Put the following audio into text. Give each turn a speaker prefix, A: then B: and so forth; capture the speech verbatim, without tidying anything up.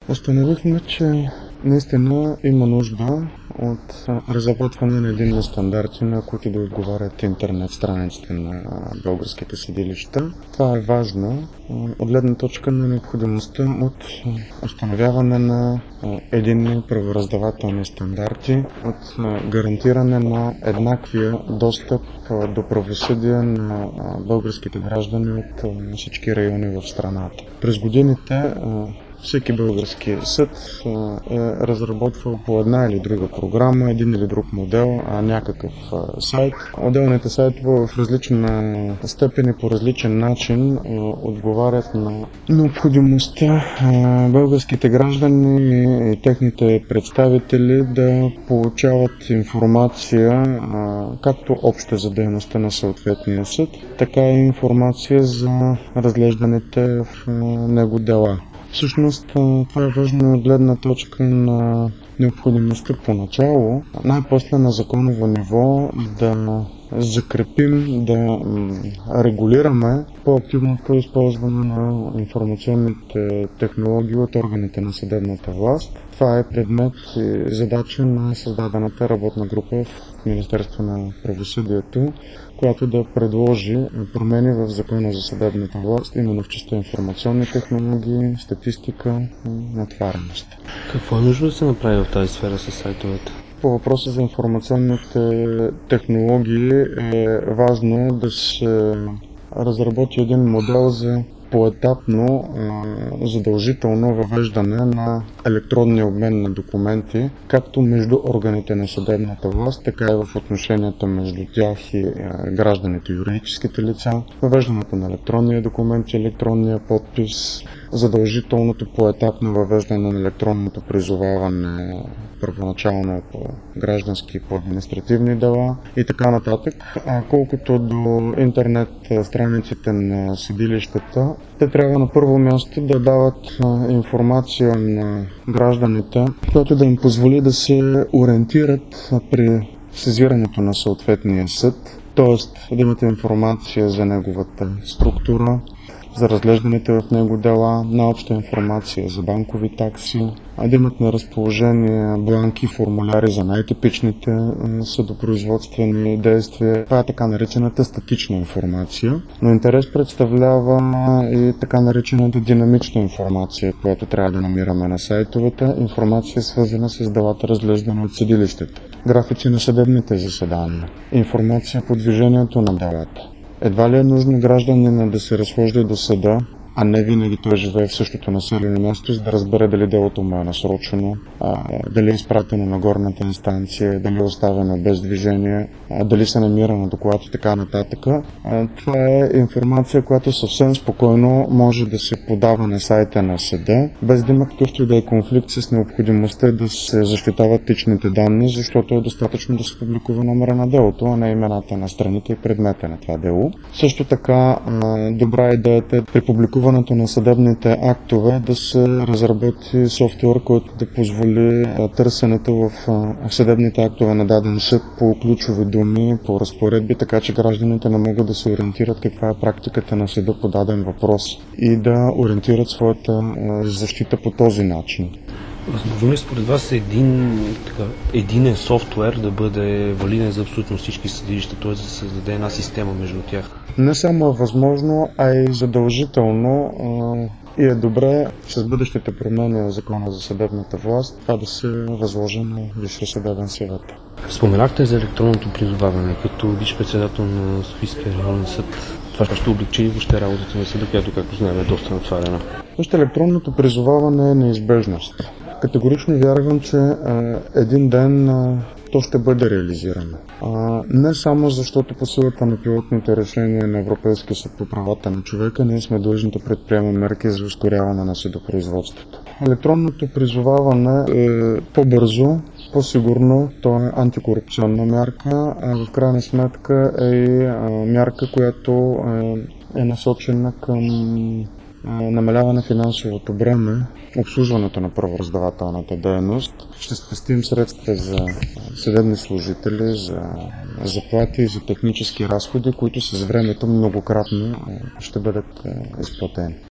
A: Установихме, че наистина има нужда от разработване на единни стандарти, на които да отговарят интернет страниците на българските съдилища. Това е важно от гледна точка на необходимостта от установяване на единни правораздавателни стандарти, от гарантиране на еднаквия достъп до правосъдие на българските граждани от всички райони в страната. През годините всеки български съд е разработвал по една или друга програма, един или друг модел, някакъв сайт. Отделните сайтове в различна степен и по различен начин отговарят на необходимостта българските граждани и техните представители да получават информация както обща за дейността на съответния съд, така и информация за разглежданите в него дела. Всъщност това е важно от гледна точка на необходимостта поначало, най-после на законово ниво да закрепим, да регулираме по-активното използване на информационните технологии от органите на съдебната власт. Това е предмет и задача на създадената работна група в Министерство на правосъдието, която да предложи промени в Закона за съдебната власт, именно в частта информационни технологии, статистика и натвареност.
B: Какво е нужно да се направи в тази сфера с сайтовете?
A: По въпроса за информационните технологии е важно да се разработи един модел за поетапно задължително въвеждане на електронния обмен на документи, както между органите на съдебната власт, така и в отношенията между тях и гражданите, юридическите лица, въвеждането на електронния документ и електронния подпис, задължителното поетапно въвеждане на електронното призоваване първоначално по граждански и по административни дела и така нататък. А колкото до интернет страниците на съдилищата, те трябва на първо място да дават информация на гражданите, която да им позволи да се ориентират при сезирането на съответния съд, т.е. да имат информация за неговата структура, за разглежданите в него дела, на обща информация за банкови такси, а да имат на разположение бланки, формуляри за най-типичните съдопроизводствени действия. Това е така наречената статична информация, но интерес представлява и така наречената динамична информация, която трябва да намираме на сайтовете, информация свързана с делата, разглеждани от съдилищата, графици на съдебните заседания, информация по движението на делата. Едва ли е нужно гражданина да се разхожда до съда, а не винаги той живее в същото населено място, за да разбере дали делото му е насрочено, а, дали е изпратено на горната инстанция, дали е оставено без движение, а, дали се намира на доклад и така нататък. А, това е информация, която съвсем спокойно може да се подава на сайта на съда, без да има какъвто и да е конфликт с необходимостта да се защитават личните данни, защото е достатъчно да се публикува номера на делото, а не имената на страните и предмета на това дело. Също така, а, добра идеята е при публикуването на съдебните актове да се разработи софтуер, който да позволи търсенето в съдебните актове на даден съд по ключови думи, по разпоредби, така че гражданите не могат да се ориентират каква е практиката на съда по даден въпрос и да ориентират своята защита по този начин.
B: Възможно ли според вас един така, единен софтуер да бъде валиден за абсолютно всички съдилища, т.е. да се създаде една система между тях?
A: Не само е възможно, а и задължително и е добре с бъдещите промени в Закона за съдебната власт това да се възложи на Висшия съдебен съвет. Споменахте
B: за електронното призоваване. Като вицепредседател на Софийския районен съд, това ще облегчи ли въобще работата на съда, която, както знаем, е доста натварена?
A: Въобще електронното призоваване е неизбежност. Категорично вярвам, че а, един ден а, то ще бъде реализирано. А, не само защото по силата на пилотните решения на Европейския съд по правата на човека ние сме длъжни да предприемем мерки за ускоряване на съдопроизводството. Електронното призоваване е по-бързо, по-сигурно, то е антикорупционна мярка, а в крайна сметка е и а, мярка, която е, е насочена към намаляване финансовото бреме, обслужването на правораздавателната дейност. Ще спестим средства за съдебни служители, за заплати и за технически разходи, които с времето многократно ще бъдат изплатени.